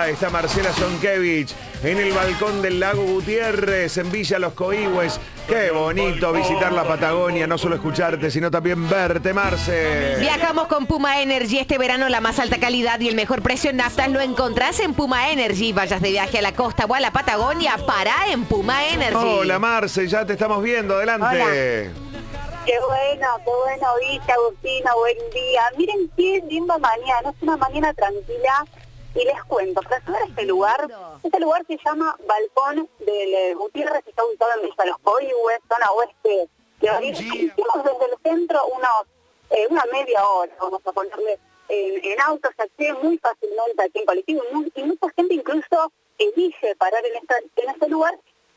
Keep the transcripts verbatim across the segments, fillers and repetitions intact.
Playa está Marcela Zonkevich en el balcón del lago Gutiérrez, en Villa Los Coihues. Qué bonito visitar la Patagonia, no solo escucharte, sino también verte, Marce. Viajamos con Puma Energy este verano. La más alta calidad y el mejor precio en naftas lo encontrás en Puma Energy. Vayas de viaje a la costa o a la Patagonia, pará en Puma Energy. Hola, Marce, ya te estamos viendo, adelante. Hola. Qué bueno, qué bueno, Villa, Agustina, buen día. Miren qué linda mañana, es una mañana tranquila. Y les cuento, para saber este lugar, este lugar se llama Balcón del eh, Gutiérrez, está ubicado en Villa Los Coihues, zona oeste de Oriente. Hicimos desde el centro unos, eh, una media hora, vamos a ponerle, en, en auto, se accede muy fácilmente aquí en colectivo, y, muy, y mucha gente incluso elige parar en, esta, en este lugar,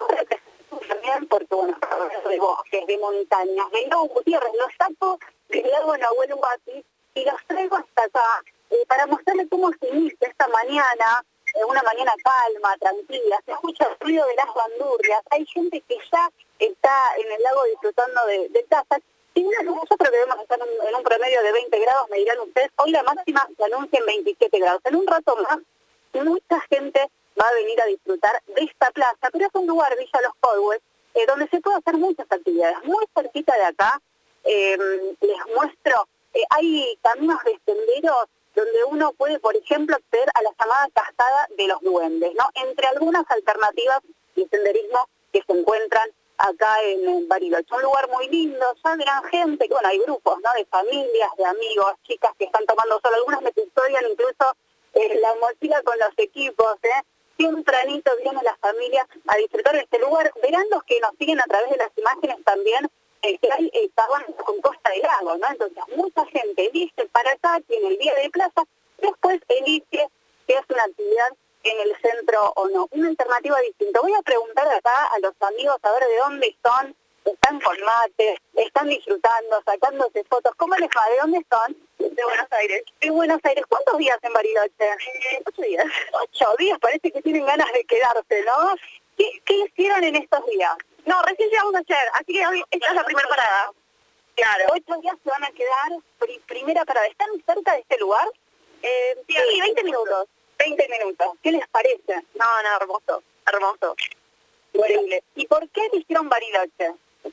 también porque, bueno, de bosques, de montañas, del lago Gutiérrez, los saco del lago Nahuel Huapi y los traigo hasta acá. Eh, para mostrarle cómo se inicia esta mañana, eh, una mañana calma, tranquila, se escucha el ruido de las bandurrias, hay gente que ya está en el lago disfrutando de, de tazas, y nosotros que debemos estar en, en un promedio de veinte grados, me dirán ustedes, hoy la máxima se anuncia en veintisiete grados, en un rato más mucha gente va a venir a disfrutar de esta plaza, pero es un lugar, Villa Los Coihues, eh, donde se puede hacer muchas actividades, muy cerquita de acá, eh, les muestro, eh, hay caminos de senderos, donde uno puede, por ejemplo, acceder a la llamada cascada de los duendes, ¿no? Entre algunas alternativas de senderismo que se encuentran acá en, en Bariloche. Un lugar muy lindo, ya verán gente, que bueno, hay grupos, ¿no? De familias, de amigos, chicas que están tomando sol, algunas me custodian incluso eh, la mochila con los equipos, ¿eh? Tempranito viene la familia a disfrutar de este lugar. Verán los que nos siguen a través de las imágenes también, Eh, que hay eh, cabañas con costa de lago, ¿no? Entonces mucha gente elige para acá, tiene el día de plaza, después elige si es una actividad en el centro o no. Una alternativa distinta. Voy a preguntar acá a los amigos a ver de dónde son, están con mate, están disfrutando, sacándose fotos. ¿Cómo les va? ¿De dónde son? De Buenos Aires. De Buenos Aires. ¿Cuántos días en Bariloche? Eh, ocho días. Ocho días, parece que tienen ganas de quedarse, ¿no? ¿Qué, qué hicieron en estos días? No, recién llegamos ayer, así que hoy esta es la primera parada. Claro. Ocho días se van a quedar, pri primera parada. ¿Están cerca de este lugar? Eh, sí, sí, veinte minutos. veinte minutos. ¿Qué les parece? No, no, hermoso, hermoso. Increíble. ¿Y por qué eligieron Bariloche?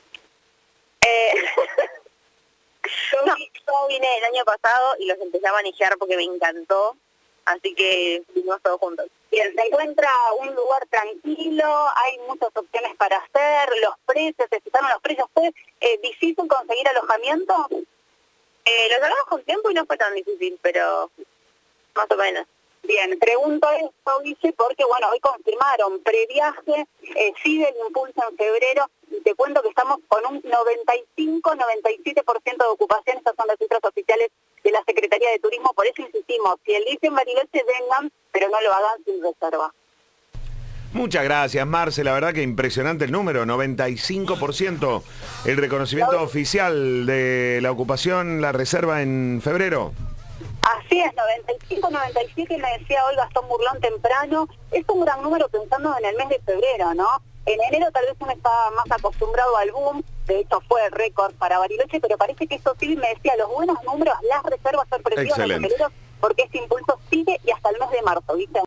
Eh, yo, no. yo vine el año pasado y los empecé a manejar porque me encantó, así que vinimos todos juntos. Bien, se encuentra un lugar tranquilo, hay muchas opciones para hacer, los precios, se citaron los precios. ¿Fue eh, difícil conseguir alojamiento? Eh, lo sacamos con tiempo y no fue tan difícil, pero más o menos. Bien, pregunto esto, Guille, porque bueno, hoy confirmaron previaje, eh, sigue el impulso en febrero, y te cuento que estamos con un noventa y cinco, noventa y siete por ciento de ocupación, estos son los cifras oficiales de la Secretaría de Turismo, por eso insistimos, si eligen Bariloche vengan, pero no lo hagan sin reserva. Muchas gracias, Marce, la verdad que impresionante el número, noventa y cinco por ciento el reconocimiento no. oficial de la ocupación, la reserva en febrero. Así es, noventa y cinco, noventa y siete, me decía hoy Gastón Burlón temprano, es un gran número pensando en el mes de febrero, ¿no? En enero tal vez uno estaba más acostumbrado al boom, de hecho fue el récord para Bariloche, pero parece que eso sí, me decía, los buenos números, las reservas sorpresivas en febrero, porque este impulso sigue y hasta el mes de marzo, ¿viste?